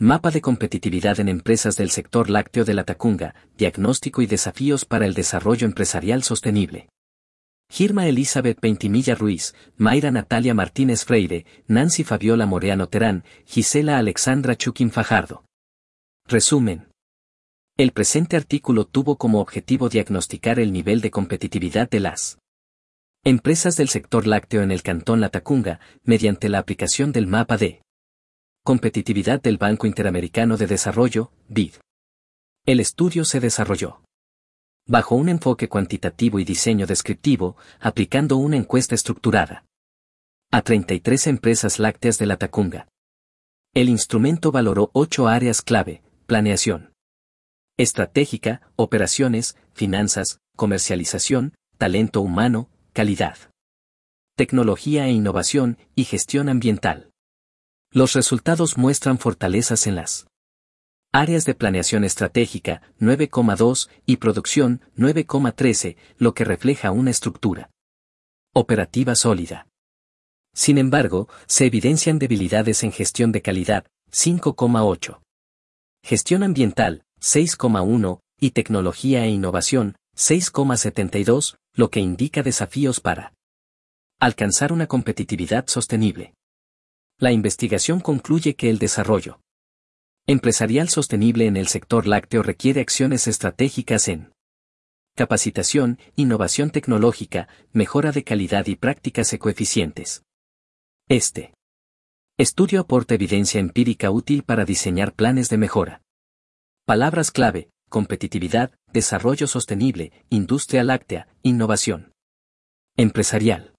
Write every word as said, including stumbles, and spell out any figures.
Mapa de competitividad en empresas del sector lácteo de Latacunga, diagnóstico y desafíos para el desarrollo empresarial sostenible. Girma Elizabeth Pentimilla Ruiz, Mayra Natalia Martínez Freire, Nancy Fabiola Moreano Terán, Gisela Alexandra Chuquín Fajardo. Resumen. El presente artículo tuvo como objetivo diagnosticar el nivel de competitividad de las empresas del sector lácteo en el Cantón Latacunga, mediante la aplicación del mapa de competitividad del Banco Interamericano de Desarrollo, B I D. El estudio se desarrolló bajo un enfoque cuantitativo y diseño descriptivo, aplicando una encuesta estructurada a treinta y tres empresas lácteas de Latacunga. El instrumento valoró ocho áreas clave: planeación estratégica, operaciones, finanzas, comercialización, talento humano, calidad, tecnología e innovación, y gestión ambiental. Los resultados muestran fortalezas en las áreas de planeación estratégica, nueve coma dos, y producción, nueve coma trece, lo que refleja una estructura operativa sólida. Sin embargo, se evidencian debilidades en gestión de calidad, cinco coma ocho. Gestión ambiental, seis coma uno, y tecnología e innovación, seis coma setenta y dos, lo que indica desafíos para alcanzar una competitividad sostenible. La investigación concluye que el desarrollo empresarial sostenible en el sector lácteo requiere acciones estratégicas en capacitación, innovación tecnológica, mejora de calidad y prácticas ecoeficientes. Este estudio aporta evidencia empírica útil para diseñar planes de mejora. Palabras clave: competitividad, desarrollo sostenible, industria láctea, innovación empresarial.